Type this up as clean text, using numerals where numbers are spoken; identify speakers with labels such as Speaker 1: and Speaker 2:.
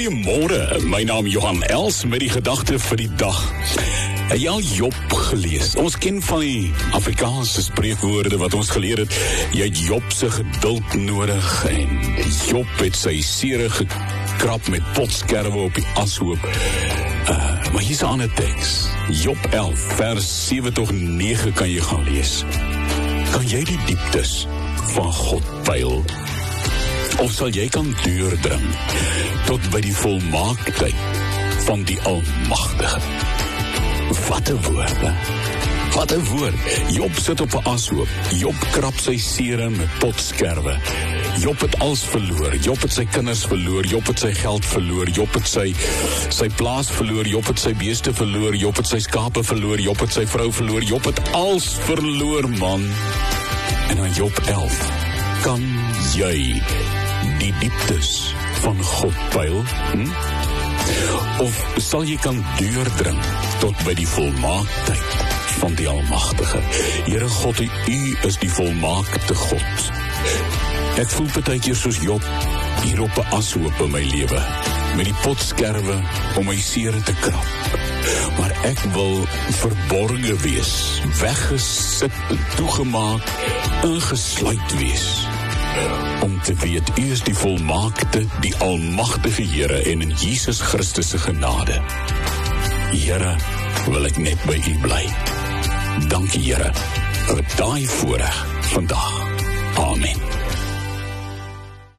Speaker 1: Goeiemôre, my naam Johan Els met die gedagte vir die dag. Het jy al Job gelees? Ons ken van die Afrikaanse spreekwoorde wat ons geleer het. Jy het Job se geduld nodig en Job het sy sere gekrap met potskerwe op die ashoop. Maar hier is 'n ander teks. Job 11 vers 7 tot 9 kan jy gaan lees. Kan jy die dieptes van God peil? Of sal jy kan deurdring tot by die volmaaktheid van die Almagtige? Wat 'n woorde! Wat 'n woord! Job sit op 'n ashoop. Job krap sy sere met potskerwe. Job het alles verloor. Job het sy kinders verloor. Job het sy geld verloor. Job het sy plaas verloor. Job het sy beeste verloor. Job het sy skape verloor. Job het sy vrou verloor. Job het alles verloor, man. En dan Job 11. Kan jy die dieptes van God peil? Of sal jy kan deurdring tot by die volmaaktheid van die Almagtige? Here God, U is die volmaakte God. Ek voel partykeer soos Job hier op 'n ashoop in my lewe, met die potskerwe om my sere te krap. Maar ek wil verborge wees, weggesit en toegemaak, ingesluit wees, om te weet, U is die volmaakte, die Almagtige Here, en in Jesus Christus se genade, Here, wil ek net by U bly. Dankie Here, vir daai voorreg vandag. Amen.